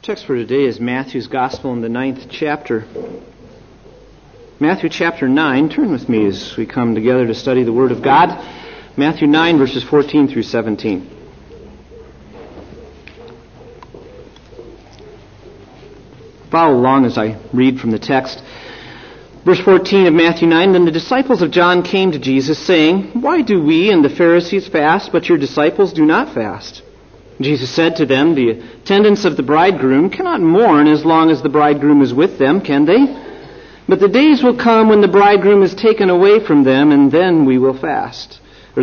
Text for today is Matthew's Gospel in the 9th chapter. Matthew chapter 9. Turn with me as we come together to study the Word of God. Matthew 9, verses 14 through 17. Follow along as I read from the text. Verse 14 of Matthew 9, Then the disciples of John came to Jesus, saying, Why do we and the Pharisees fast, but your disciples do not fast? Jesus said to them, The attendants of the bridegroom cannot mourn as long as the bridegroom is with them, can they? But the days will come when the bridegroom is taken away from them, and then they will fast.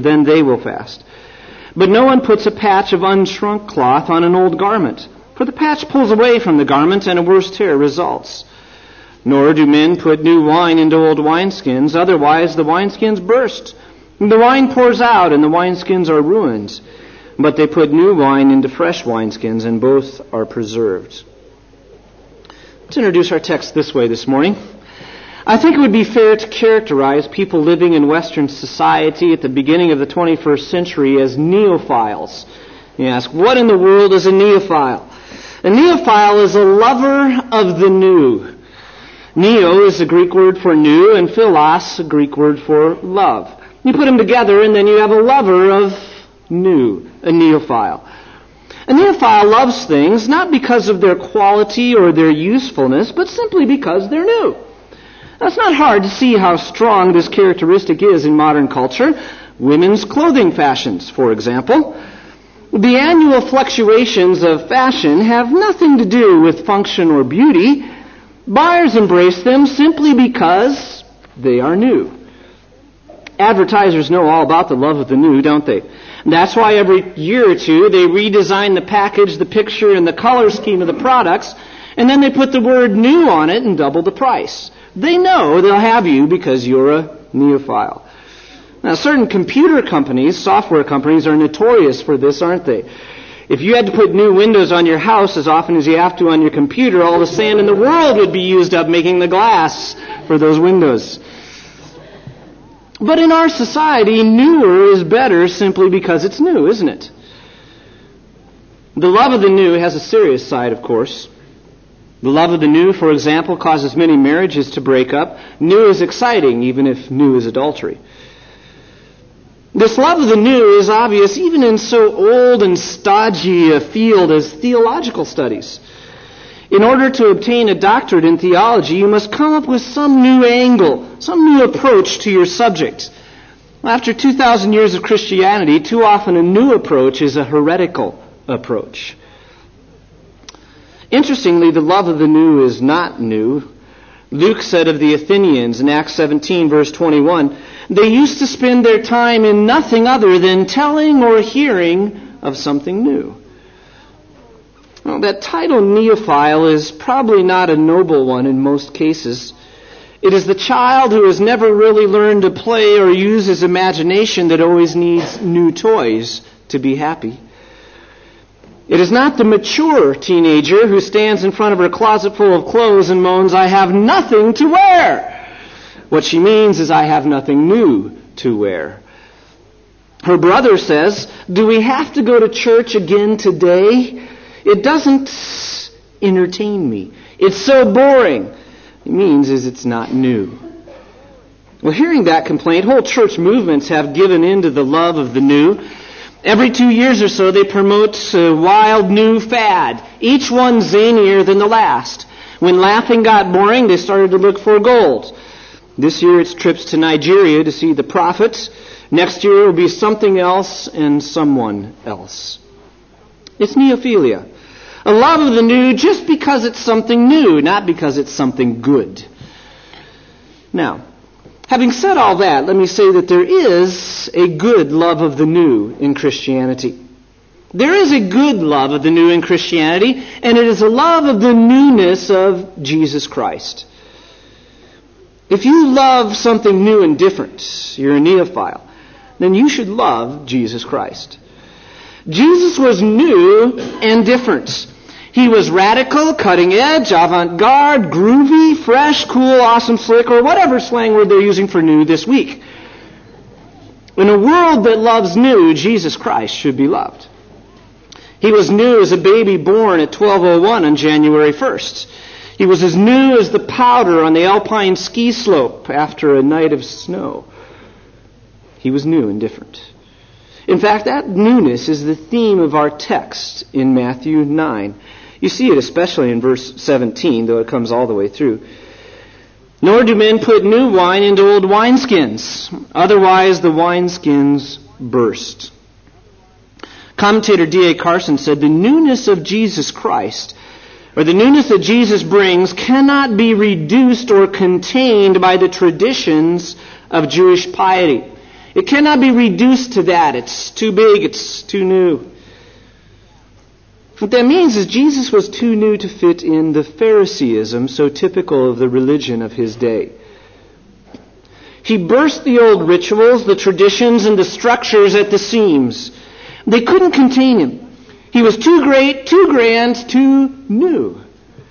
But no one puts a patch of unshrunk cloth on an old garment, for the patch pulls away from the garment, and a worse tear results. Nor do men put new wine into old wineskins, otherwise the wineskins burst. The wine pours out, and the wineskins are ruined. But they put new wine into fresh wineskins, and both are preserved. Let's introduce our text this way this morning. I think it would be fair to characterize people living in Western society at the beginning of the 21st century as neophiles. You ask, what in the world is a neophile? A neophile is a lover of the new. Neo is the Greek word for new, and philos, a Greek word for love. You put them together, and then you have a lover of new, a neophile. A neophile loves things not because of their quality or their usefulness, but simply because they're new. Now, it's not hard to see how strong this characteristic is in modern culture. Women's clothing fashions, for example. The annual fluctuations of fashion have nothing to do with function or beauty. Buyers embrace them simply because they are new. Advertisers know all about the love of the new, don't they? That's why every year or two they redesign the package, the picture, and the color scheme of the products, and then they put the word new on it and double the price. They know they'll have you because you're a neophile. Now, certain computer companies, software companies, are notorious for this, aren't they? If you had to put new windows on your house as often as you have to on your computer, all the sand in the world would be used up making the glass for those windows. But in our society, newer is better simply because it's new, isn't it? The love of the new has a serious side, of course. The love of the new, for example, causes many marriages to break up. New is exciting, even if new is adultery. This love of the new is obvious even in so old and stodgy a field as theological studies. In order to obtain a doctorate in theology, you must come up with some new angle, some new approach to your subject. After 2,000 years of Christianity, too often a new approach is a heretical approach. Interestingly, the love of the new is not new. Luke said of the Athenians in Acts 17, verse 21, they used to spend their time in nothing other than telling or hearing of something new. Well, that title neophile is probably not a noble one in most cases. It is the child who has never really learned to play or use his imagination that always needs new toys to be happy. It is not the mature teenager who stands in front of her closet full of clothes and moans, I have nothing to wear. What she means is, I have nothing new to wear. Her brother says, do we have to go to church again today? It doesn't entertain me. It's so boring. It means is it's not new. Well, hearing that complaint, whole church movements have given in to the love of the new. Every 2 years or so, they promote a wild new fad, each one zanier than the last. When laughing got boring, they started to look for gold. This year, it's trips to Nigeria to see the prophet. Next year, it will be something else and someone else. It's neophilia. A love of the new just because it's something new, not because it's something good. Now, having said all that, let me say that there is a good love of the new in Christianity. There is a good love of the new in Christianity, and it is a love of the newness of Jesus Christ. If you love something new and different, you're a neophile, then you should love Jesus Christ. Jesus was new and different. He was radical, cutting edge, avant-garde, groovy, fresh, cool, awesome, slick, or whatever slang word they're using for new this week. In a world that loves new, Jesus Christ should be loved. He was new as a baby born at 12:01 on January 1st. He was as new as the powder on the alpine ski slope after a night of snow. He was new and different. In fact, that newness is the theme of our text in Matthew 9. You see it especially in verse 17, though it comes all the way through. Nor do men put new wine into old wineskins, otherwise the wineskins burst. Commentator D.A. Carson said, the newness of Jesus Christ, or the newness that Jesus brings, cannot be reduced or contained by the traditions of Jewish piety. It cannot be reduced to that. It's too big, it's too new. What that means is Jesus was too new to fit in the Phariseeism so typical of the religion of his day. He burst the old rituals, the traditions, and the structures at the seams. They couldn't contain him. He was too great, too grand, too new.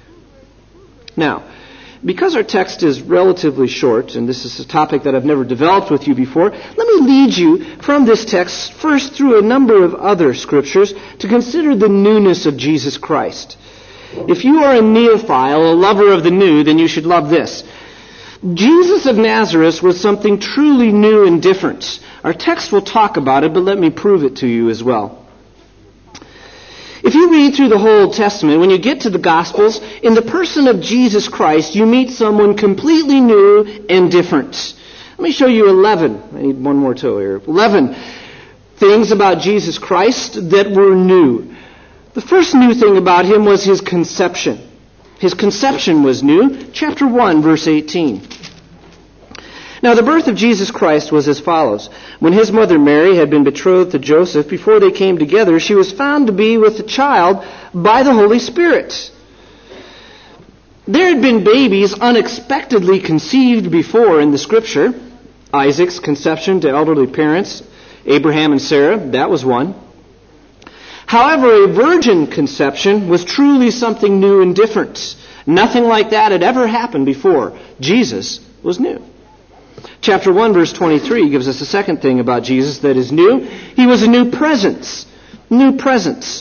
Now, because our text is relatively short, and this is a topic that I've never developed with you before, let me lead you from this text first through a number of other scriptures to consider the newness of Jesus Christ. If you are a neophile, a lover of the new, then you should love this. Jesus of Nazareth was something truly new and different. Our text will talk about it, but let me prove it to you as well. If you read through the whole Old Testament, when you get to the Gospels, in the person of Jesus Christ, you meet someone completely new and different. Let me show you 11. I need one more toe here. 11 things about Jesus Christ that were new. The first new thing about him was his conception. His conception was new. Chapter 1, verse 18. Now, the birth of Jesus Christ was as follows. When his mother Mary had been betrothed to Joseph, before they came together, she was found to be with a child by the Holy Spirit. There had been babies unexpectedly conceived before in the Scripture. Isaac's conception to elderly parents, Abraham and Sarah, that was one. However, a virgin conception was truly something new and different. Nothing like that had ever happened before. Jesus was new. Chapter 1, verse 23 gives us a second thing about Jesus that is new. He was a new presence. New presence.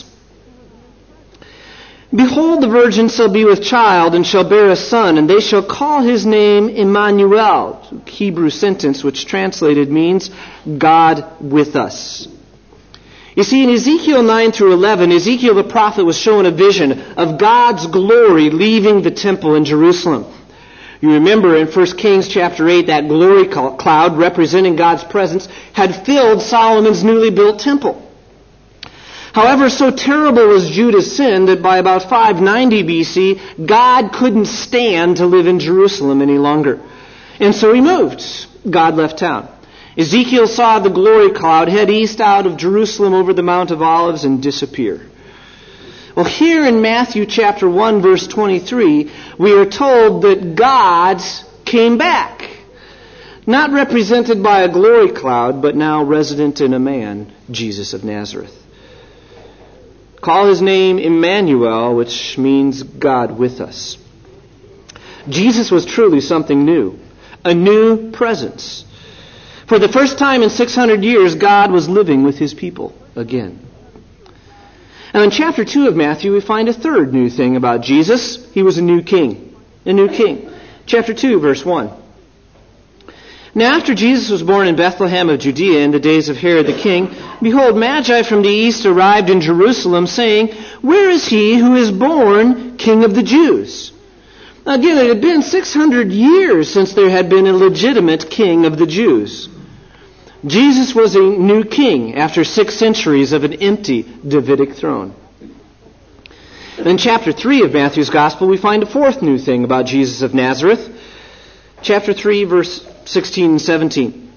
Behold, the virgin shall be with child and shall bear a son, and they shall call his name Emmanuel. Hebrew sentence which translated means God with us. You see, in Ezekiel 9 through 11, Ezekiel the prophet was shown a vision of God's glory leaving the temple in Jerusalem. You remember in 1 Kings chapter 8, that glory cloud representing God's presence had filled Solomon's newly built temple. However, so terrible was Judah's sin that by about 590 BC, God couldn't stand to live in Jerusalem any longer. And so he moved. God left town. Ezekiel saw the glory cloud head east out of Jerusalem over the Mount of Olives and disappear. Well, here in Matthew chapter 1, verse 23, we are told that God came back. Not represented by a glory cloud, but now resident in a man, Jesus of Nazareth. Call his name Emmanuel, which means God with us. Jesus was truly something new, a new presence. For the first time in 600 years, God was living with his people again. And in chapter 2 of Matthew, we find a third new thing about Jesus. He was a new king. A new king. Chapter 2, verse 1. Now after Jesus was born in Bethlehem of Judea in the days of Herod the king, behold, Magi from the east arrived in Jerusalem, saying, Where is he who is born King of the Jews? Now again, it had been 600 years since there had been a legitimate king of the Jews. Jesus was a new king after 6 centuries of an empty Davidic throne. In chapter 3 of Matthew's Gospel, we find a fourth new thing about Jesus of Nazareth. Chapter 3, verse 16 and 17.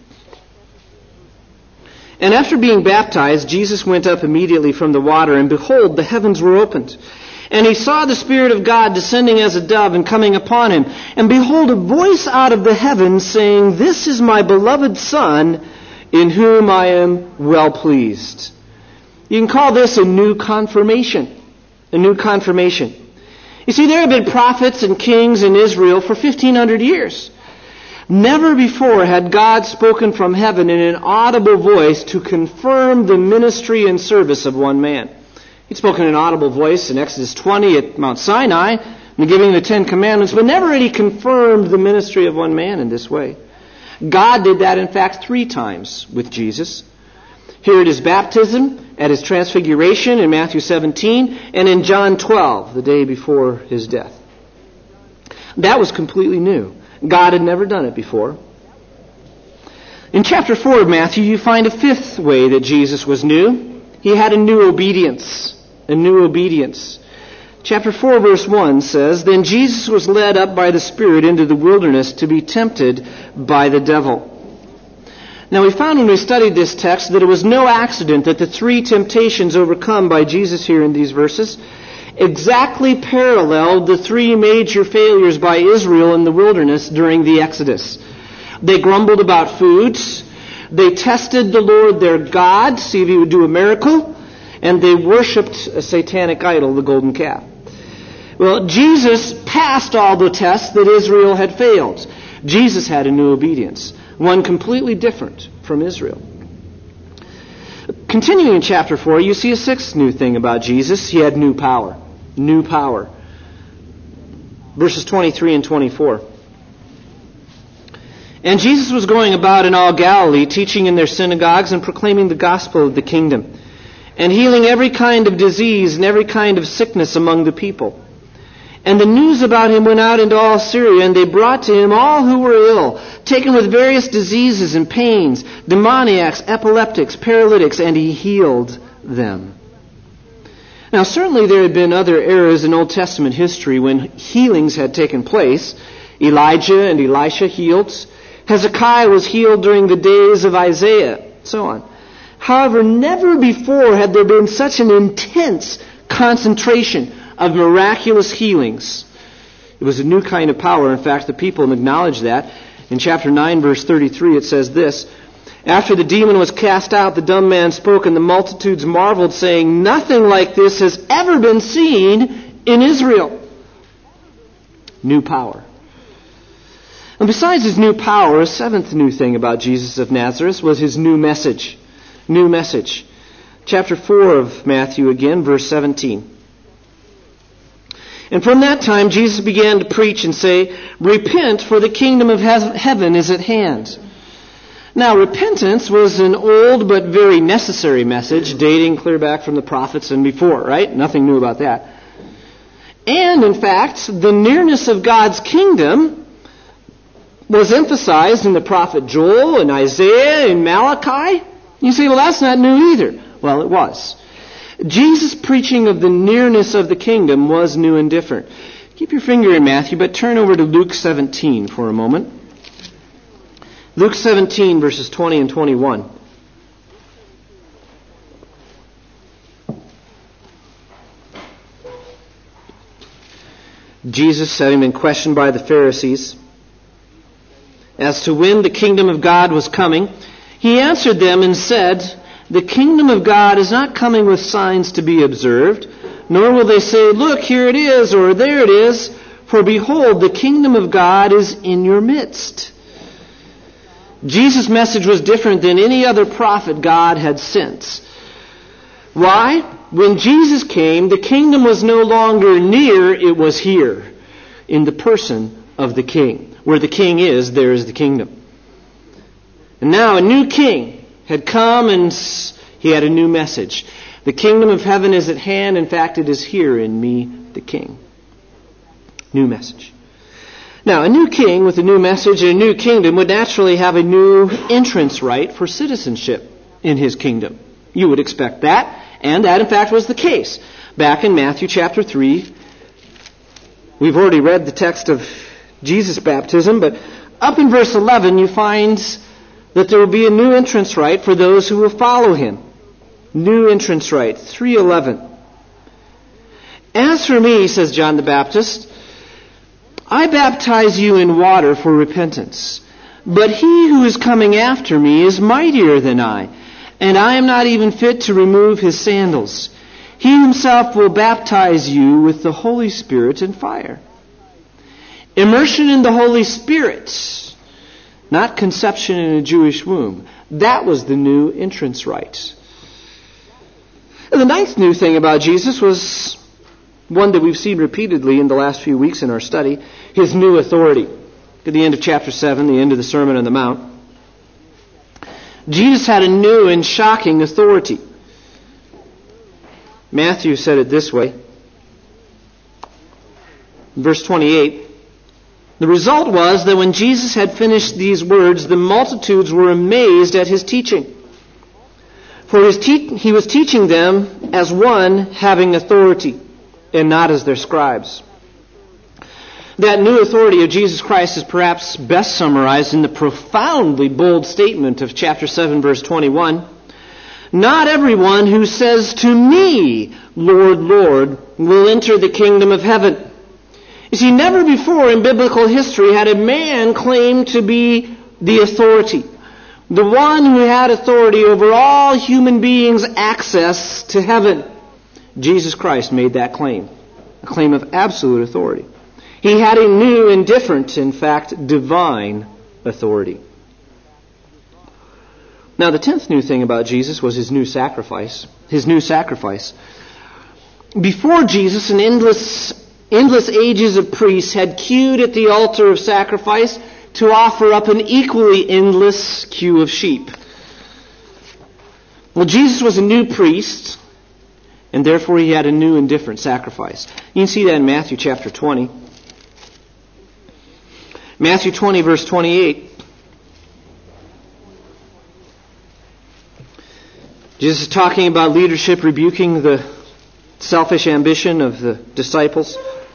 And after being baptized, Jesus went up immediately from the water, and behold, the heavens were opened. And he saw the Spirit of God descending as a dove and coming upon him. And behold, a voice out of the heavens saying, This is my beloved Son, in whom I am well pleased. You can call this a new confirmation. A new confirmation. You see, there have been prophets and kings in Israel for 1,500 years. Never before had God spoken from heaven in an audible voice to confirm the ministry and service of one man. He'd spoken in an audible voice in Exodus 20 at Mount Sinai, and giving the Ten Commandments, but never had he confirmed the ministry of one man in this way. God did that, in fact, 3 times with Jesus. Here at his baptism, at his transfiguration in Matthew 17, and in John 12, the day before his death. That was completely new. God had never done it before. In chapter 4 of Matthew, you find a 5th way that Jesus was new. He had a new obedience. A new obedience. Chapter 4, verse 1 says, "Then Jesus was led up by the Spirit into the wilderness to be tempted by the devil." Now we found when we studied this text that it was no accident that the 3 temptations overcome by Jesus here in these verses exactly paralleled the 3 major failures by Israel in the wilderness during the Exodus. They grumbled about foods, they tested the Lord their God, see if he would do a miracle, and they worshipped a satanic idol, the golden calf. Well, Jesus passed all the tests that Israel had failed. Jesus had a new obedience, one completely different from Israel. Continuing in chapter 4, you see a 6th new thing about Jesus. He had new power. New power. Verses 23 and 24. "And Jesus was going about in all Galilee, teaching in their synagogues and proclaiming the gospel of the kingdom, and healing every kind of disease and every kind of sickness among the people. And the news about him went out into all Syria, and they brought to him all who were ill, taken with various diseases and pains, demoniacs, epileptics, paralytics, and he healed them." Now, certainly there had been other eras in Old Testament history when healings had taken place. Elijah and Elisha healed. Hezekiah was healed during the days of Isaiah, so on. However, never before had there been such an intense concentration of miraculous healings. It was a new kind of power. In fact, the people acknowledged that. In chapter 9, verse 33, it says this, "After the demon was cast out, the dumb man spoke, and the multitudes marveled, saying, 'Nothing like this has ever been seen in Israel.'" New power. And besides his new power, a 7th new thing about Jesus of Nazareth was his new message. New message. Chapter 4 of Matthew again, verse 17. "And from that time Jesus began to preach and say, 'Repent, for the kingdom of heaven is at hand.'" Now, repentance was an old but very necessary message, dating clear back from the prophets and before, right? Nothing new about that. And, in fact, the nearness of God's kingdom was emphasized in the prophet Joel and Isaiah and Malachi. You say, well, that's not new either. Well, it was. Jesus' preaching of the nearness of the kingdom was new and different. Keep your finger in Matthew, but turn over to Luke 17 for a moment. Luke 17, verses 20 and 21. Jesus, having been questioned by the Pharisees as to when the kingdom of God was coming, he answered them and said, "The kingdom of God is not coming with signs to be observed, nor will they say, 'Look, here it is,' or 'There it is,' for behold, the kingdom of God is in your midst." Jesus' message was different than any other prophet God had sent. Why? When Jesus came, the kingdom was no longer near, it was here, in the person of the king. Where the king is, there is the kingdom. And now a new king had come, and he had a new message. The kingdom of heaven is at hand. In fact, it is here in me, the king. New message. Now, a new king with a new message and a new kingdom would naturally have a new entrance right for citizenship in his kingdom. You would expect that, and that, in fact, was the case. Back in Matthew chapter 3, we've already read the text of Jesus' baptism, but up in verse 11, you find that there will be a new entrance right for those who will follow him. New entrance right, 3:11. "As for me," says John the Baptist, "I baptize you in water for repentance. But he who is coming after me is mightier than I, and I am not even fit to remove his sandals. He himself will baptize you with the Holy Spirit and fire." Immersion in the Holy Spirit, not conception in a Jewish womb. That was the new entrance rite. And the ninth new thing about Jesus was one that we've seen repeatedly in the last few weeks in our study, his new authority. At the end of chapter 7, the end of the Sermon on the Mount, Jesus had a new and shocking authority. Matthew said it this way. Verse 28, the result was that when Jesus had finished these words, the multitudes were amazed at his teaching. For he was teaching them as one having authority, and not as their scribes. That new authority of Jesus Christ is perhaps best summarized in the profoundly bold statement of chapter 7, verse 21. Not everyone who says to me, Lord, Lord, will enter the kingdom of heaven. You see, never before in biblical history had a man claimed to be the authority, the one who had authority over all human beings' access to heaven. Jesus Christ made that claim, a claim of absolute authority. He had a new and different, in fact, divine authority. Now, the 10th new thing about Jesus was his new sacrifice. His new sacrifice. Before Jesus, an endless ages of priests had queued at the altar of sacrifice to offer up an equally endless queue of sheep. Well, Jesus was a new priest, and therefore he had a new and different sacrifice. You can see that in Matthew chapter 20. Matthew 20, verse 28. Jesus is talking about leadership, rebuking the selfish ambition of the disciples.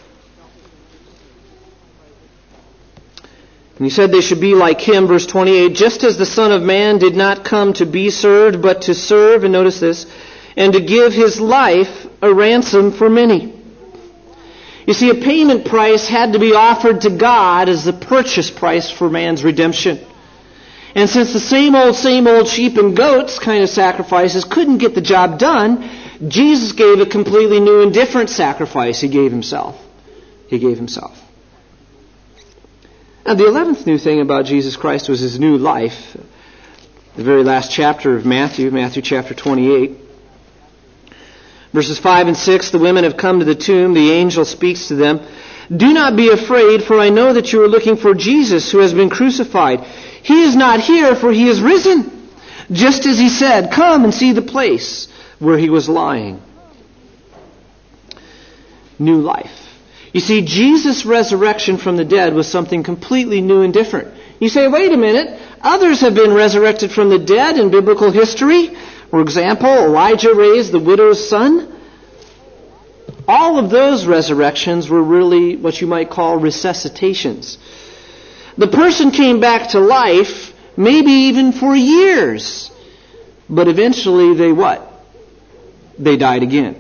And he said they should be like him, verse 28, just as the Son of Man did not come to be served, but to serve, and notice this, and to give his life a ransom for many. You see, a payment price had to be offered to God as the purchase price for man's redemption. And since the same old sheep and goats kind of sacrifices couldn't get the job done, Jesus gave a completely new and different sacrifice. He gave himself. He gave himself. Now, the 11th new thing about Jesus Christ was his new life. The very last chapter of Matthew chapter 28. Verses 5 and 6, the women have come to the tomb. The angel speaks to them. Do not be afraid, for I know that you are looking for Jesus who has been crucified. He is not here, for he is risen. Just as he said, come and see the place where he was lying. New life. You see, Jesus' resurrection from the dead was something completely new and different. You say, wait a minute, others have been resurrected from the dead in biblical history. For example, Elijah raised the widow's son. All of those resurrections were really what you might call resuscitations. The person came back to life, maybe even for years. But eventually they what? They died again.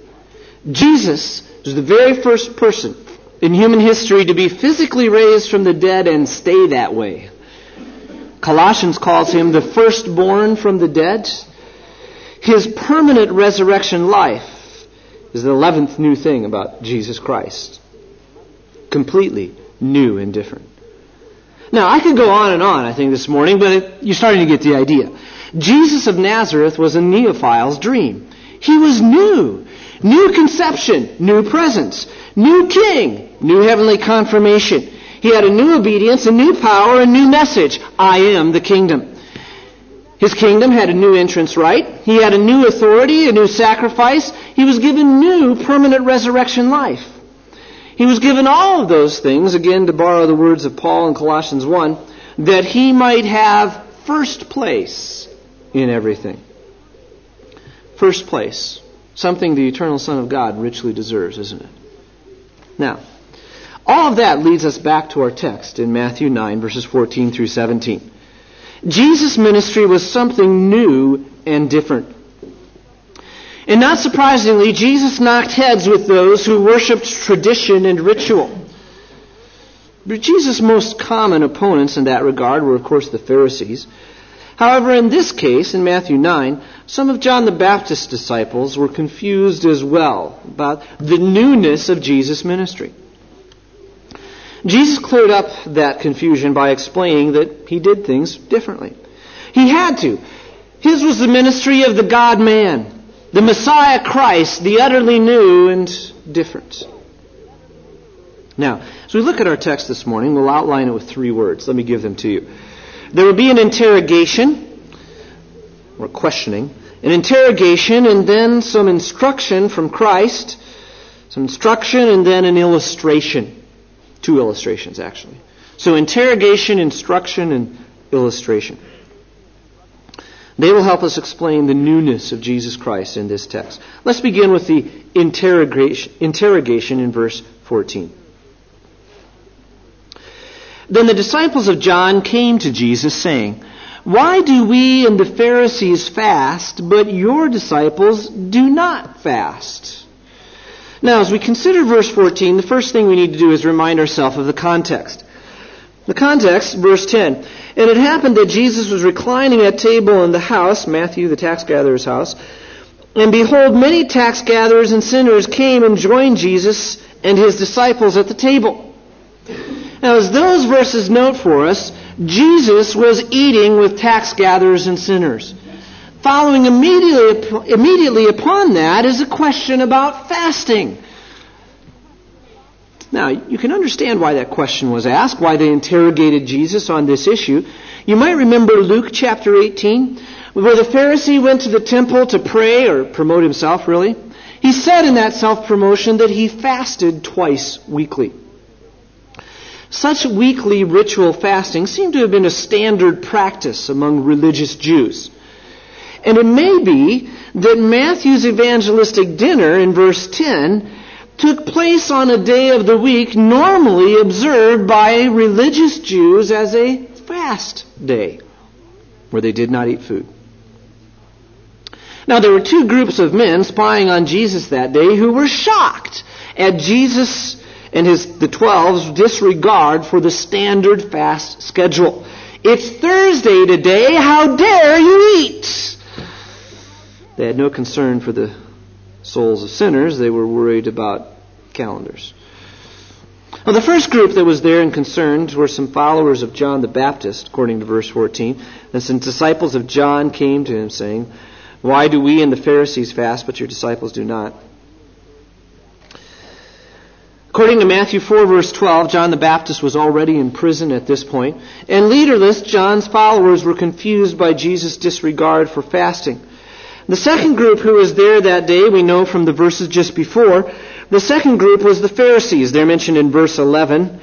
Jesus was the very first person in human history to be physically raised from the dead and stay that way. Colossians calls him the firstborn from the dead. His permanent resurrection life is the 11th new thing about Jesus Christ. Completely new and different. Now, I could go on and on, I think, this morning, but you're starting to get the idea. Jesus of Nazareth was a neophile's dream. He was new. New conception, new presence, new king, new heavenly confirmation. He had a new obedience, a new power, a new message. I am the kingdom. His kingdom had a new entrance right. He had a new authority, a new sacrifice. He was given new permanent resurrection life. He was given all of those things, again to borrow the words of Paul in Colossians 1, that he might have first place in everything. First place. Something the eternal Son of God richly deserves, isn't it? Now, all of that leads us back to our text in Matthew 9, verses 14 through 17. Jesus' ministry was something new and different. And not surprisingly, Jesus knocked heads with those who worshipped tradition and ritual. But Jesus' most common opponents in that regard were, of course, the Pharisees. However, in this case, in Matthew 9, some of John the Baptist's disciples were confused as well about the newness of Jesus' ministry. Jesus cleared up that confusion by explaining that he did things differently. He had to. His was the ministry of the God-man. The Messiah Christ, the utterly new and different. Now, as we look at our text this morning, we'll outline it with 3 words. Let me give them to you. There will be an interrogation, or questioning, an interrogation and then some instruction from Christ, some instruction and then an illustration. 2 illustrations, actually. So interrogation, instruction, and illustration. They will help us explain the newness of Jesus Christ in this text. Let's begin with the interrogation in verse 14. Then the disciples of John came to Jesus, saying, "Why do we and the Pharisees fast, but your disciples do not fast?" Now, as we consider verse 14, the first thing we need to do is remind ourselves of the context. The context, verse 10. "And it happened that Jesus was reclining at table in the house," Matthew, the tax gatherer's house, "and behold, many tax gatherers and sinners came and joined Jesus and his disciples at the table." Now, as those verses note for us, Jesus was eating with tax gatherers and sinners. Following immediately upon that is a question about fasting. Now, you can understand why that question was asked, why they interrogated Jesus on this issue. You might remember Luke chapter 18, where the Pharisee went to the temple to pray, or promote himself, really. He said in that self-promotion that he fasted twice weekly. Such weekly ritual fasting seemed to have been a standard practice among religious Jews. And it may be that Matthew's evangelistic dinner in verse 10 took place on a day of the week normally observed by religious Jews as a fast day, where they did not eat food. Now, there were 2 groups of men spying on Jesus that day who were shocked at Jesus and the 12's disregard for the standard fast schedule. "It's Thursday today, how dare you eat?" They had no concern for the souls of sinners. They were worried about calendars. Well, the first group that was there and concerned were some followers of John the Baptist, according to verse 14. And some disciples of John came to him, saying, "Why do we and the Pharisees fast, but your disciples do not?" According to Matthew 4, verse 12, John the Baptist was already in prison at this point, and leaderless John's followers were confused by Jesus' disregard for fasting. The second group who was there that day, we know from the verses just before, the second group was the Pharisees. They're mentioned in verse 11.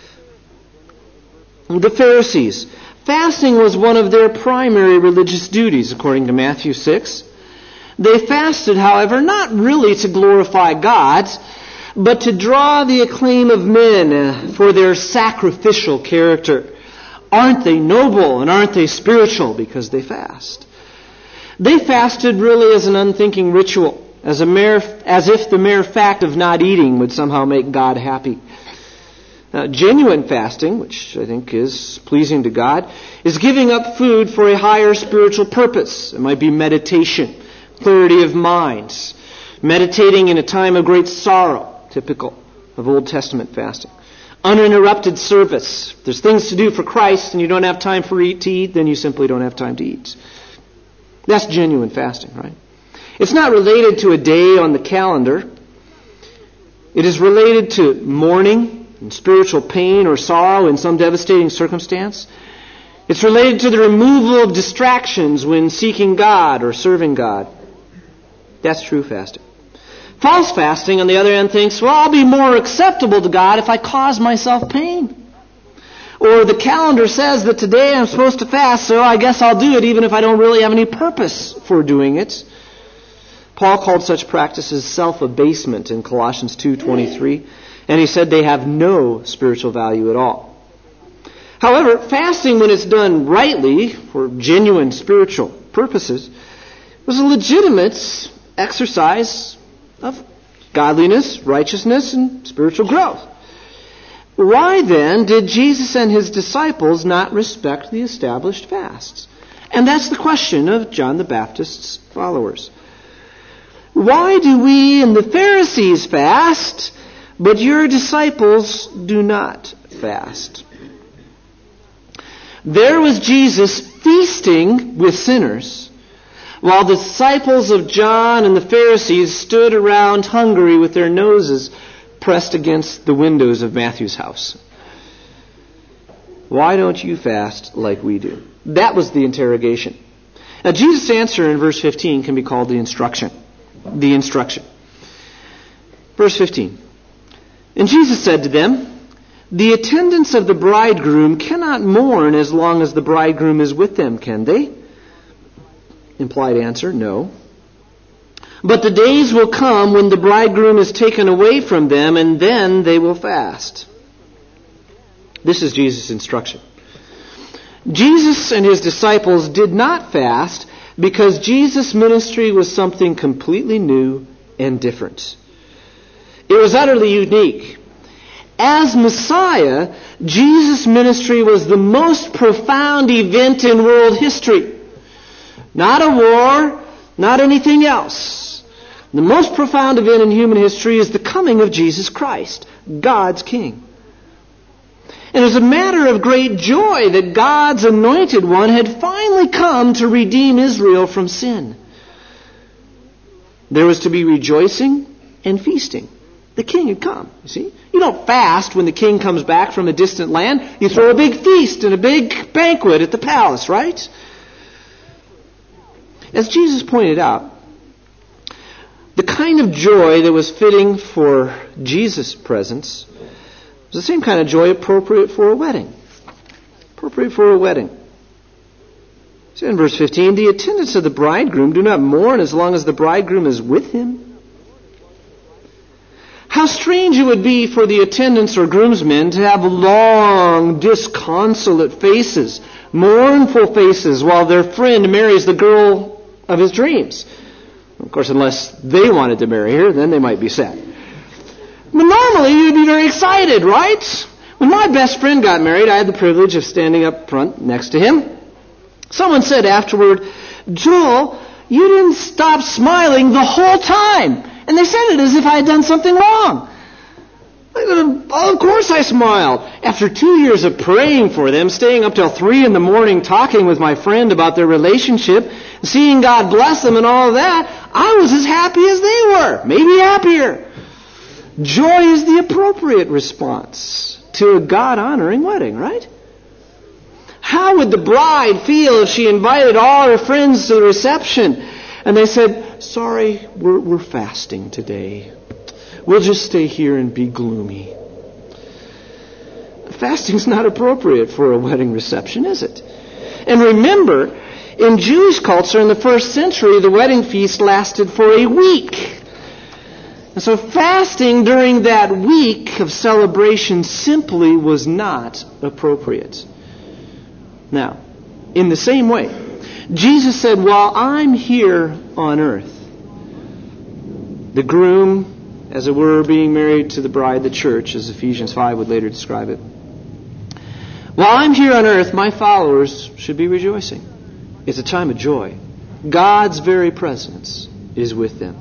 The Pharisees. Fasting was one of their primary religious duties, according to Matthew 6. They fasted, however, not really to glorify God, but to draw the acclaim of men for their sacrificial character. Aren't they noble and aren't they spiritual because they fast? They fasted really as an unthinking ritual, as if the mere fact of not eating would somehow make God happy. Now, genuine fasting, which I think is pleasing to God, is giving up food for a higher spiritual purpose. It might be meditation, clarity of mind, meditating in a time of great sorrow, typical of Old Testament fasting. Uninterrupted service. If there's things to do for Christ and you don't have time to eat, then you simply don't have time to eat. That's genuine fasting, right? It's not related to a day on the calendar. It is related to mourning and spiritual pain or sorrow in some devastating circumstance. It's related to the removal of distractions when seeking God or serving God. That's true fasting. False fasting, on the other hand, thinks, well, I'll be more acceptable to God if I cause myself pain. Or the calendar says that today I'm supposed to fast, so I guess I'll do it even if I don't really have any purpose for doing it. Paul called such practices self-abasement in Colossians 2:23, and he said they have no spiritual value at all. However, fasting, when it's done rightly for genuine spiritual purposes, was a legitimate exercise of godliness, righteousness, and spiritual growth. Why then did Jesus and his disciples not respect the established fasts? And that's the question of John the Baptist's followers. Why do we and the Pharisees fast, but your disciples do not fast? There was Jesus feasting with sinners, while the disciples of John and the Pharisees stood around hungry with their noses pressed against the windows of Matthew's house. Why don't you fast like we do? That was the interrogation. Now, Jesus' answer in verse 15 can be called the instruction. The instruction. Verse 15. And Jesus said to them, the attendants of the bridegroom cannot mourn as long as the bridegroom is with them, can they? Implied answer, no. But the days will come when the bridegroom is taken away from them, and then they will fast. This is Jesus' instruction. Jesus and his disciples did not fast because Jesus' ministry was something completely new and different. It was utterly unique. As Messiah, Jesus' ministry was the most profound event in world history. Not a war, not anything else. The most profound event in human history is the coming of Jesus Christ, God's King. And it was a matter of great joy that God's anointed one had finally come to redeem Israel from sin. There was to be rejoicing and feasting. The king had come, you see. You don't fast when the king comes back from a distant land. You throw a big feast and a big banquet at the palace, right? As Jesus pointed out, the kind of joy that was fitting for Jesus' presence was the same kind of joy appropriate for a wedding. Appropriate for a wedding. So in verse 15, the attendants of the bridegroom do not mourn as long as the bridegroom is with him. How strange it would be for the attendants or groomsmen to have long, disconsolate faces, mournful faces, while their friend marries the girl of his dreams. Of course, unless they wanted to marry her, then they might be sad. But normally, you'd be very excited, right? When my best friend got married, I had the privilege of standing up front next to him. Someone said afterward, Joel, you didn't stop smiling the whole time. And they said it as if I had done something wrong. Of course I smiled. After 2 years of praying for them, staying up till 3 a.m, talking with my friend about their relationship, seeing God bless them and all of that, I was as happy as they were, maybe happier. Joy is the appropriate response to a God-honoring wedding, right? How would the bride feel if she invited all her friends to the reception and they said, sorry, we're fasting today. We'll just stay here and be gloomy. Fasting's not appropriate for a wedding reception, is it? And remember, in Jewish culture in the first century, the wedding feast lasted for a week. And so fasting during that week of celebration simply was not appropriate. Now, in the same way, Jesus said, while I'm here on earth, the groom, as it were, being married to the bride, the church, as Ephesians 5 would later describe it. While I'm here on earth, my followers should be rejoicing. It's a time of joy. God's very presence is with them.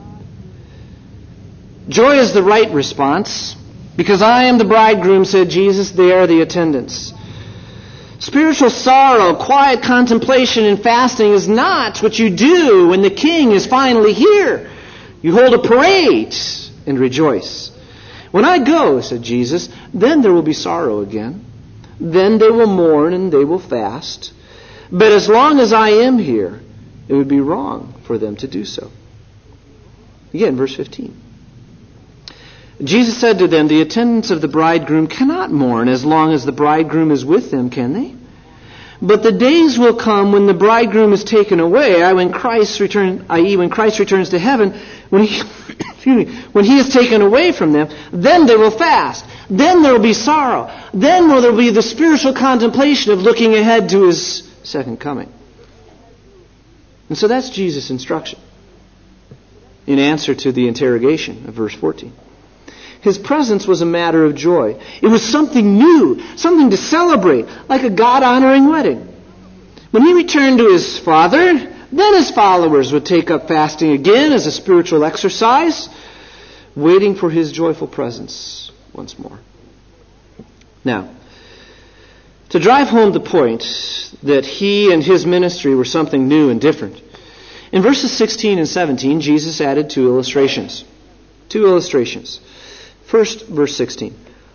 Joy is the right response. Because I am the bridegroom, said Jesus, they are the attendants. Spiritual sorrow, quiet contemplation, and fasting is not what you do when the King is finally here. You hold a parade and rejoice. When I go, said Jesus, then there will be sorrow again. Then they will mourn and they will fast. But as long as I am here, it would be wrong for them to do so. Again, verse 15. Jesus said to them, the attendants of the bridegroom cannot mourn as long as the bridegroom is with them, can they? But the days will come when the bridegroom is taken away, i.e. when Christ returns to heaven, when he is taken away from them, then they will fast. Then there will be sorrow. Then there will be the spiritual contemplation of looking ahead to his second coming. And so that's Jesus' instruction in answer to the interrogation of verse 14. His presence was a matter of joy. It was something new, something to celebrate, like a God-honoring wedding. When he returned to his Father, then his followers would take up fasting again as a spiritual exercise, waiting for his joyful presence once more. Now, to drive home the point that he and his ministry were something new and different, In verses 16 and 17, Jesus added two illustrations. Two illustrations. First, verse 16.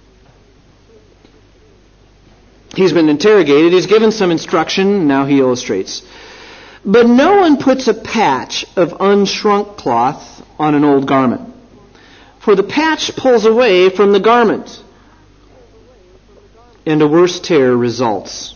He's been interrogated. He's given some instruction. Now he illustrates. But no one puts a patch of unshrunk cloth on an old garment, for the patch pulls away from the garment, and a worse tear results.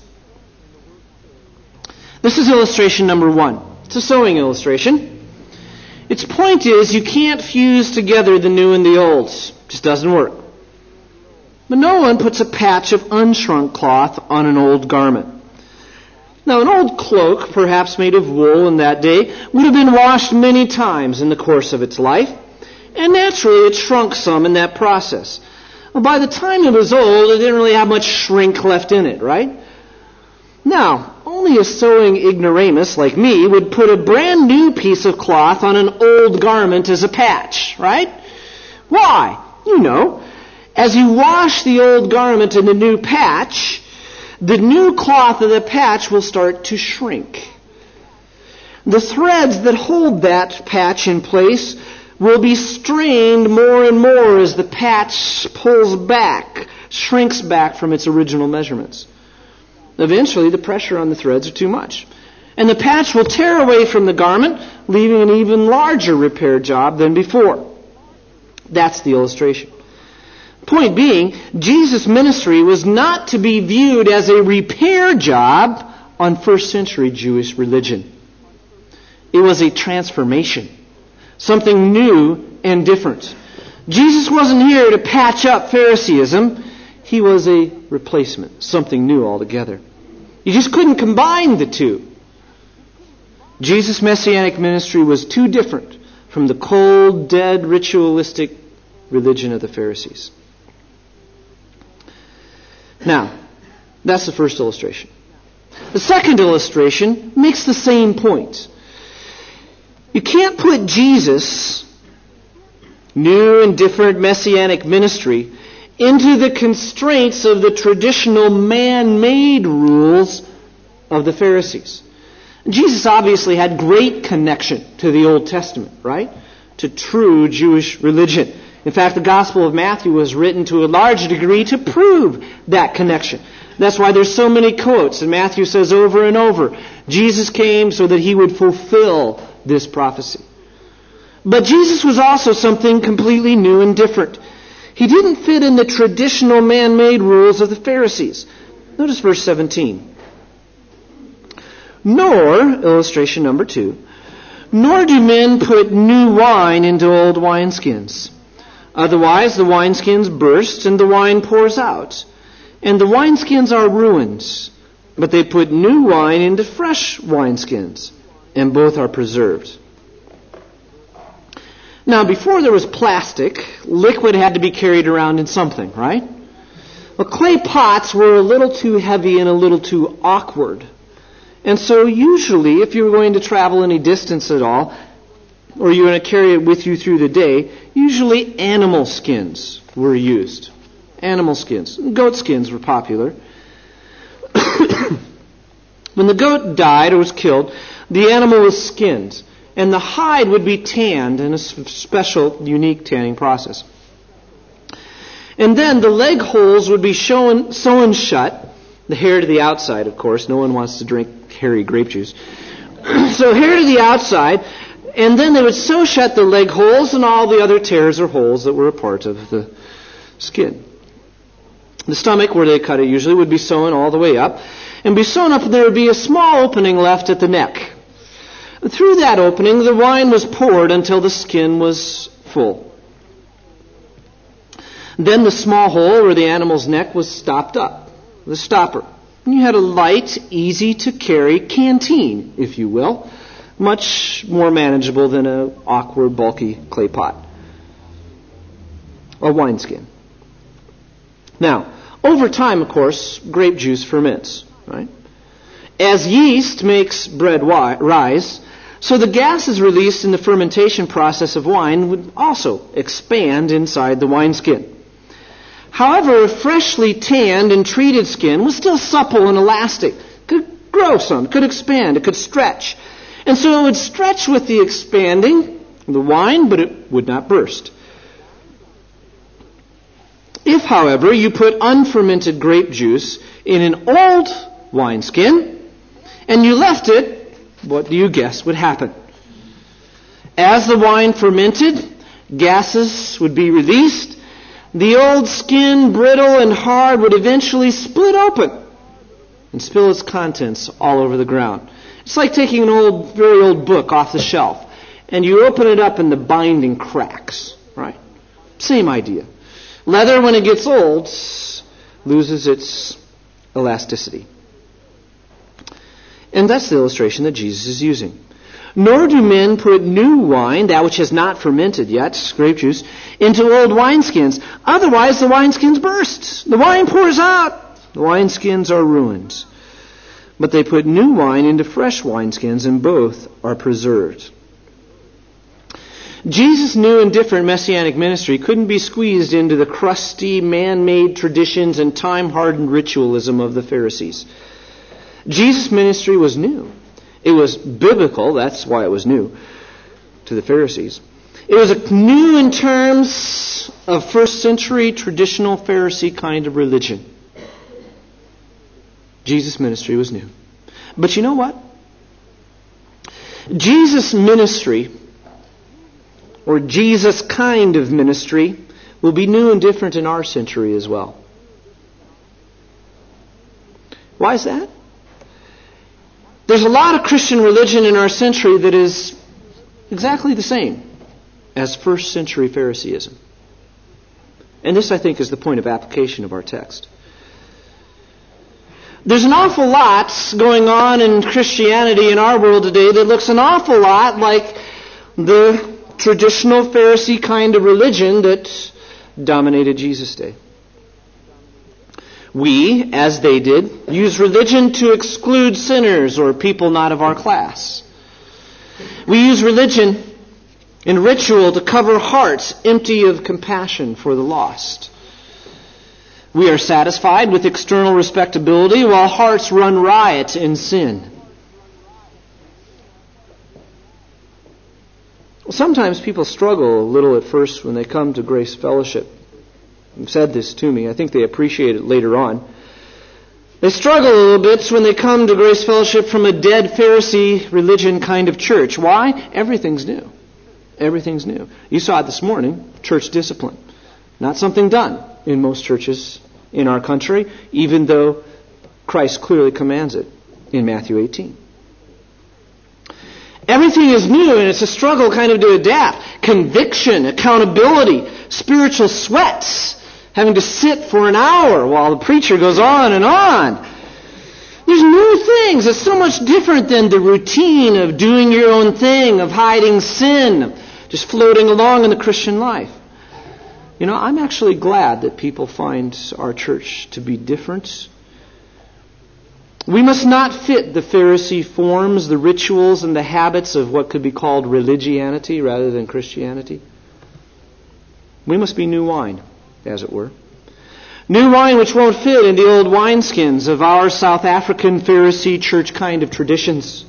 This is illustration number 1. It's a sewing illustration. Its point is you can't fuse together the new and the old. It just doesn't work. But no one puts a patch of unshrunk cloth on an old garment. Now, an old cloak, perhaps made of wool in that day, would have been washed many times in the course of its life, and naturally it shrunk some in that process. Well, by the time it was old, it didn't really have much shrink left in it, right? Now, only a sewing ignoramus like me would put a brand new piece of cloth on an old garment as a patch, right? Why? You know, as you wash the old garment in the new patch, the new cloth of the patch will start to shrink. The threads that hold that patch in place will be strained more and more as the patch pulls back, shrinks back from its original measurements. Eventually, the pressure on the threads are too much, and the patch will tear away from the garment, leaving an even larger repair job than before. That's the illustration. Point being, Jesus' ministry was not to be viewed as a repair job on first century Jewish religion. It was a transformation, something new and different. Jesus wasn't here to patch up Phariseeism. He was a replacement, something new altogether. You just couldn't combine the two. Jesus' messianic ministry was too different from the cold, dead, ritualistic religion of the Pharisees. Now, that's the first illustration. The second illustration makes the same point. You can't put Jesus' new and different messianic ministry into the constraints of the traditional man-made rules of the Pharisees. Jesus obviously had great connection to the Old Testament, right? To true Jewish religion. In fact, the Gospel of Matthew was written to a large degree to prove that connection. That's why there's so many quotes. And Matthew says over and over, Jesus came so that he would fulfill this prophecy. But Jesus was also something completely new and different. He didn't fit in the traditional man-made rules of the Pharisees. Notice verse 17. Nor, illustration number 2, nor do men put new wine into old wineskins. Otherwise, the wineskins burst and the wine pours out, and the wineskins are ruined. But they put new wine into fresh wineskins, and both are preserved. Now, before there was plastic, liquid had to be carried around in something, right? Well, clay pots were a little too heavy and a little too awkward. And so usually, if you were going to travel any distance at all, or you were going to carry it with you through the day, usually animal skins were used. Animal skins. Goat skins were popular. When the goat died or was killed, the animal was skinned, and the hide would be tanned in a special, unique tanning process. And then the leg holes would be sewn shut, the hair to the outside, of course. No one wants to drink hairy grape juice. So hair to the outside, and then they would sew shut the leg holes and all the other tears or holes that were a part of the skin. The stomach, where they cut it usually, would be sewn all the way up. And be sewn up, there would be a small opening left at the neck. Through that opening, the wine was poured until the skin was full. Then the small hole where the animal's neck was stopped up, the stopper. And you had a light, easy-to-carry canteen, if you will, much more manageable than an awkward, bulky clay pot. A wineskin. Now, over time, of course, grape juice ferments, right? As yeast makes bread rise, so the gases released in the fermentation process of wine would also expand inside the wineskin. However, a freshly tanned and treated skin was still supple and elastic. Could grow some, could expand, it could stretch. And so it would stretch with the expanding of the wine, but it would not burst. If, however, you put unfermented grape juice in an old wineskin and you left it, what do you guess would happen? As the wine fermented, gases would be released. The old skin, brittle and hard, would eventually split open and spill its contents all over the ground. It's like taking an very old book off the shelf and you open it up and the binding cracks, right? Same idea. Leather, when it gets old, loses its elasticity. And that's the illustration that Jesus is using. Nor do men put new wine, that which has not fermented yet, grape juice, into old wineskins. Otherwise, the wineskins burst. The wine pours out. The wineskins are ruined. But they put new wine into fresh wineskins, and both are preserved. Jesus' new and different messianic ministry couldn't be squeezed into the crusty, man-made traditions and time-hardened ritualism of the Pharisees. Jesus' ministry was new. It was biblical, that's why it was new to the Pharisees. It was new in terms of first century traditional Pharisee kind of religion. Jesus' ministry was new. But you know what? Jesus' ministry, or Jesus' kind of ministry, will be new and different in our century as well. Why is that? There's a lot of Christian religion in our century that is exactly the same as first century Phariseeism. And this, I think, is the point of application of our text. There's an awful lot going on in Christianity in our world today that looks an awful lot like the traditional Pharisee kind of religion that dominated Jesus' day. We, as they did, use religion to exclude sinners or people not of our class. We use religion and ritual to cover hearts empty of compassion for the lost. We are satisfied with external respectability while hearts run riot in sin. Sometimes people struggle a little at first when they come to Grace Fellowship. You've said this to me. I think they appreciate it later on. They struggle a little bit when they come to Grace Fellowship from a dead Pharisee religion kind of church. Why? Everything's new. Everything's new. You saw it this morning, church discipline. Not something done in most churches in our country, even though Christ clearly commands it in Matthew 18. Everything is new, and it's a struggle kind of to adapt. Conviction, accountability, spiritual sweats, having to sit for an hour while the preacher goes on and on. There's new things. It's so much different than the routine of doing your own thing, of hiding sin, just floating along in the Christian life. You know, I'm actually glad that people find our church to be different. We must not fit the Pharisee forms, the rituals, and the habits of what could be called religianity rather than Christianity. We must be new wine, as it were. New wine which won't fit in the old wineskins of our South African Pharisee church kind of traditions.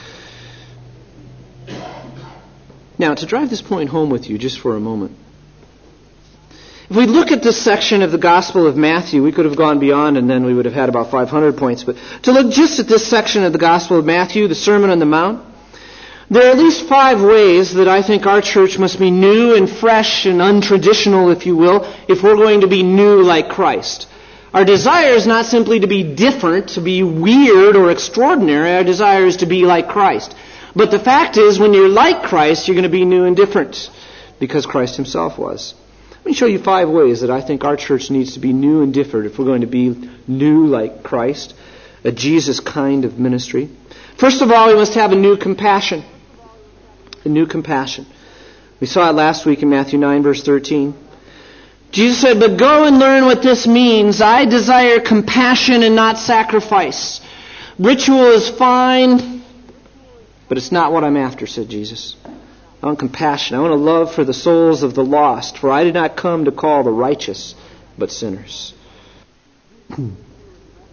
Now, to drive this point home with you just for a moment, if we look at this section of the Gospel of Matthew, we could have gone beyond and then we would have had about 500 points. But to look just at this section of the Gospel of Matthew, the Sermon on the Mount, there are at least 5 ways that I think our church must be new and fresh and untraditional, if you will, if we're going to be new like Christ. Our desire is not simply to be different, to be weird or extraordinary. Our desire is to be like Christ. But the fact is, when you're like Christ, you're going to be new and different, because Christ himself was. Let me show you 5 ways that I think our church needs to be new and different if we're going to be new like Christ, a Jesus kind of ministry. First of all, we must have a new compassion. A new compassion. We saw it last week in Matthew 9, verse 13. Jesus said, "But go and learn what this means. I desire compassion and not sacrifice. Ritual is fine, but it's not what I'm after," said Jesus. I want compassion. I want a love for the souls of the lost. For I did not come to call the righteous, but sinners.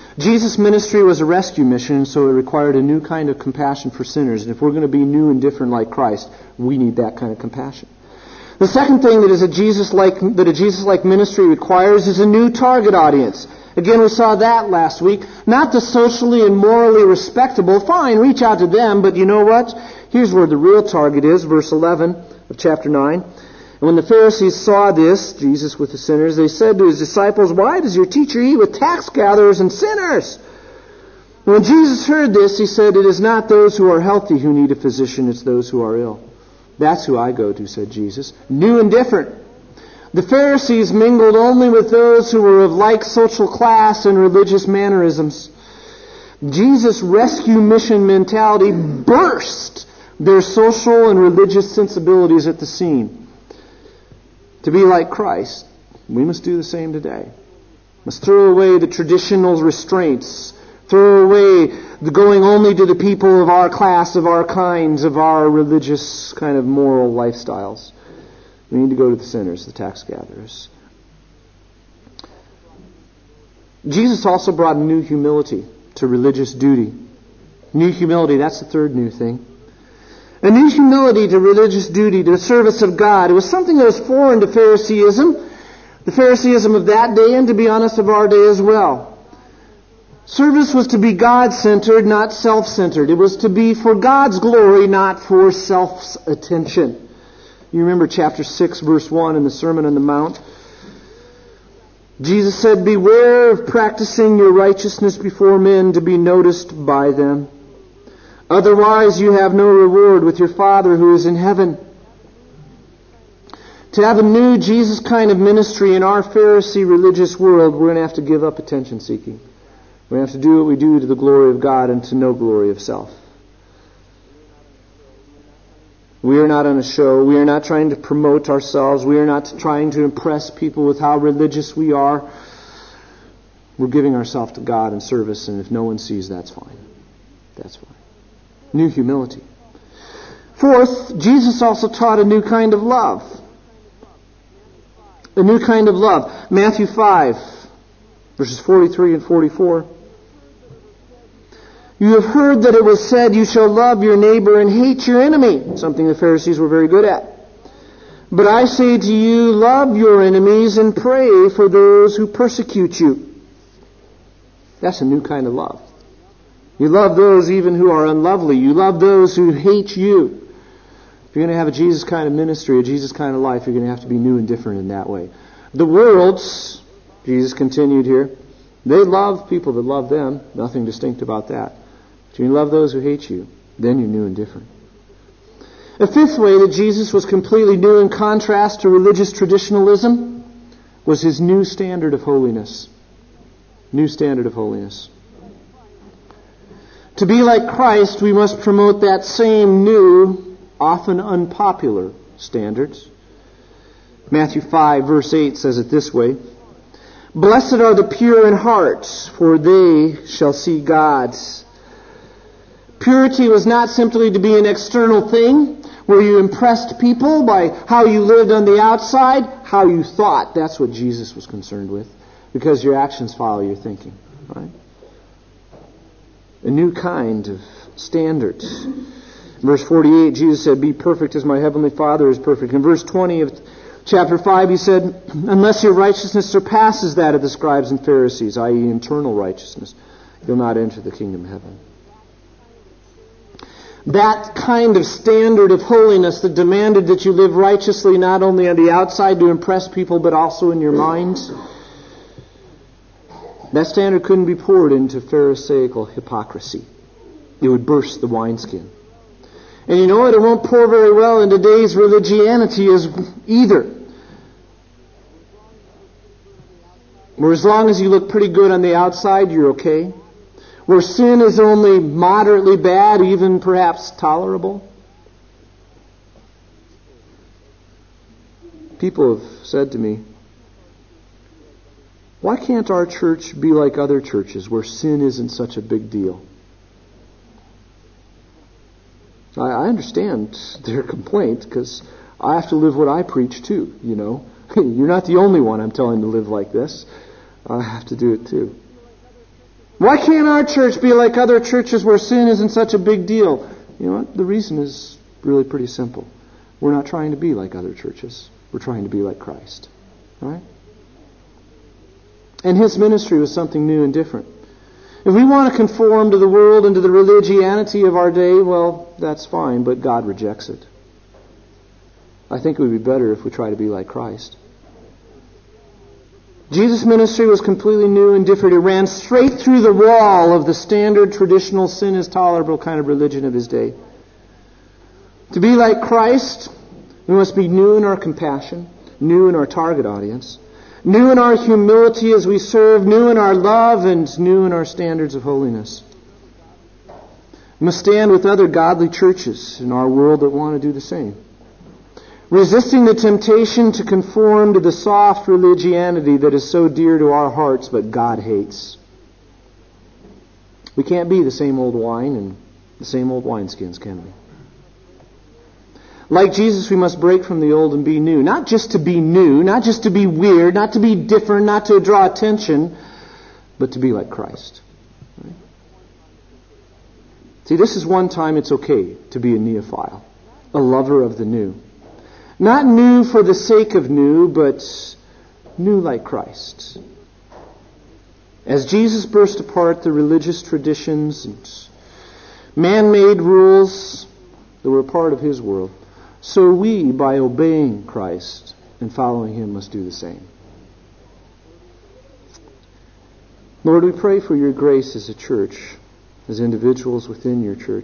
Jesus' ministry was a rescue mission, so it required a new kind of compassion for sinners. And if we're going to be new and different like Christ, we need that kind of compassion. The second thing that a Jesus-like ministry requires is a new target audience. Again, we saw that last week. Not the socially and morally respectable. Fine, reach out to them, but you know what? Here's where the real target is, verse 11 of chapter 9. And when the Pharisees saw this, Jesus with the sinners, they said to his disciples, "Why does your teacher eat with tax gatherers and sinners?" When Jesus heard this, he said, "It is not those who are healthy who need a physician, it's those who are ill." "That's who I go to," said Jesus. New and different. The Pharisees mingled only with those who were of like social class and religious mannerisms. Jesus' rescue mission mentality burst their social and religious sensibilities at the seam. To be like Christ, we must do the same today. Must throw away the traditional restraints. Throw away the going only to the people of our class, of our kinds, of our religious kind of moral lifestyles. We need to go to the sinners, the tax gatherers. Jesus also brought a new humility to religious duty. New humility, that's the third new thing. A new humility to religious duty, to the service of God. It was something that was foreign to Phariseeism, the Phariseeism of that day, and to be honest, of our day as well. Service was to be God-centered, not self-centered. It was to be for God's glory, not for self's attention. You remember chapter 6, verse 1 in the Sermon on the Mount. Jesus said, "Beware of practicing your righteousness before men to be noticed by them. Otherwise you have no reward with your Father who is in heaven." To have a new Jesus kind of ministry in our Pharisee religious world, we're going to have to give up attention-seeking. We're going to have to do what we do to the glory of God and to no glory of self. We are not on a show. We are not trying to promote ourselves. We are not trying to impress people with how religious we are. We're giving ourselves to God in service, and if no one sees, that's fine. That's fine. New humility. Fourth, Jesus also taught a new kind of love. A new kind of love. Matthew 5, verses 43 and 44. "You have heard that it was said, 'You shall love your neighbor and hate your enemy,' something the Pharisees were very good at. But I say to you, love your enemies and pray for those who persecute you." That's a new kind of love. You love those even who are unlovely. You love those who hate you. If you're going to have a Jesus kind of ministry, a Jesus kind of life, you're going to have to be new and different in that way. The world's, Jesus continued here, they love people that love them. Nothing distinct about that. If you love those who hate you, then you're new and different. A fifth way that Jesus was completely new in contrast to religious traditionalism was his new standard of holiness. New standard of holiness. To be like Christ, we must promote that same new, often unpopular standards. Matthew 5, verse 8 says it this way, "Blessed are the pure in heart, for they shall see God." Purity was not simply to be an external thing, where you impressed people by how you lived on the outside, how you thought. That's what Jesus was concerned with, because your actions follow your thinking, right? A new kind of standards. In verse 48, Jesus said, "Be perfect as my heavenly Father is perfect." In verse 20 of chapter 5, he said, "Unless your righteousness surpasses that of the scribes and Pharisees," i.e. internal righteousness, "you'll not enter the kingdom of heaven." That kind of standard of holiness that demanded that you live righteously not only on the outside to impress people, but also in your minds, that standard couldn't be poured into Pharisaical hypocrisy. It would burst the wineskin. And you know what? It won't pour very well in today's religianity either. Where as long as you look pretty good on the outside, you're okay. Where sin is only moderately bad, even perhaps tolerable. People have said to me, "Why can't our church be like other churches where sin isn't such a big deal?" I understand their complaint because I have to live what I preach too, you know. You're not the only one I'm telling to live like this. I have to do it too. Why can't our church be like other churches where sin isn't such a big deal? You know what? The reason is really pretty simple. We're not trying to be like other churches. We're trying to be like Christ. Right? And His ministry was something new and different. If we want to conform to the world and to the religianity of our day, well, that's fine, but God rejects it. I think it would be better if we try to be like Christ. Jesus' ministry was completely new and different. It ran straight through the wall of the standard, traditional, sin is tolerable kind of religion of His day. To be like Christ, we must be new in our compassion, new in our target audience, new in our humility as we serve, new in our love, and new in our standards of holiness. We must stand with other godly churches in our world that want to do the same, resisting the temptation to conform to the soft religianity that is so dear to our hearts but God hates. We can't be the same old wine and the same old wineskins, can we? Like Jesus, we must break from the old and be new. Not just to be new, not just to be weird, not to be different, not to draw attention, but to be like Christ. Right? See, this is one time it's okay to be a neophile, a lover of the new. Not new for the sake of new, but new like Christ. As Jesus burst apart the religious traditions and man-made rules that were a part of His world, so we, by obeying Christ and following Him, must do the same. Lord, we pray for Your grace as a church, as individuals within Your church,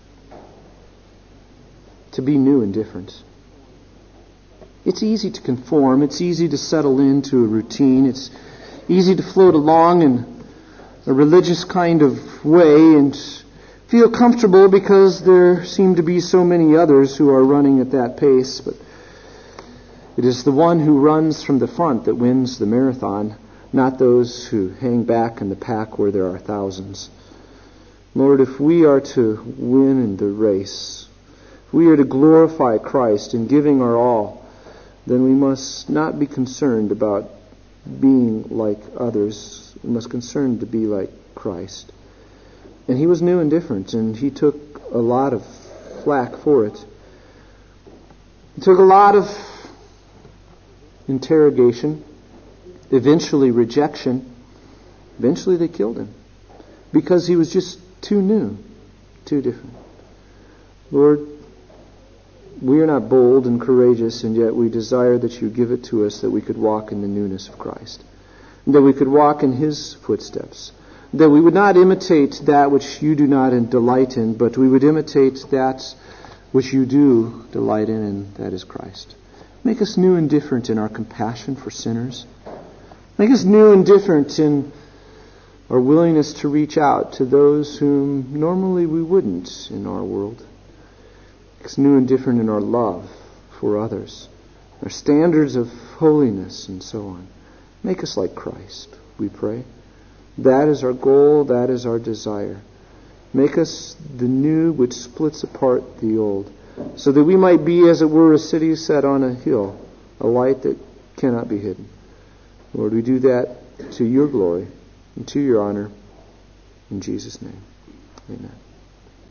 to be new and different. It's easy to conform. It's easy to settle into a routine. It's easy to float along in a religious kind of way and feel comfortable because there seem to be so many others who are running at that pace. But it is the one who runs from the front that wins the marathon, not those who hang back in the pack where there are thousands. Lord, if we are to win in the race, if we are to glorify Christ in giving our all, then we must not be concerned about being like others. We must be concerned to be like Christ. And He was new and different, and He took a lot of flack for it. He took a lot of interrogation, eventually rejection. Eventually they killed Him because He was just too new, too different. Lord, we are not bold and courageous, and yet we desire that You give it to us that we could walk in the newness of Christ, and that we could walk in His footsteps, that we would not imitate that which You do not delight in, but we would imitate that which You do delight in, and that is Christ. Make us new and different in our compassion for sinners. Make us new and different in our willingness to reach out to those whom normally we wouldn't in our world. Make us new and different in our love for others, our standards of holiness, and so on. Make us like Christ, we pray. That is our goal, that is our desire. Make us the new which splits apart the old, so that we might be, as it were, a city set on a hill, a light that cannot be hidden. Lord, we do that to Your glory and to Your honor. In Jesus' name, amen.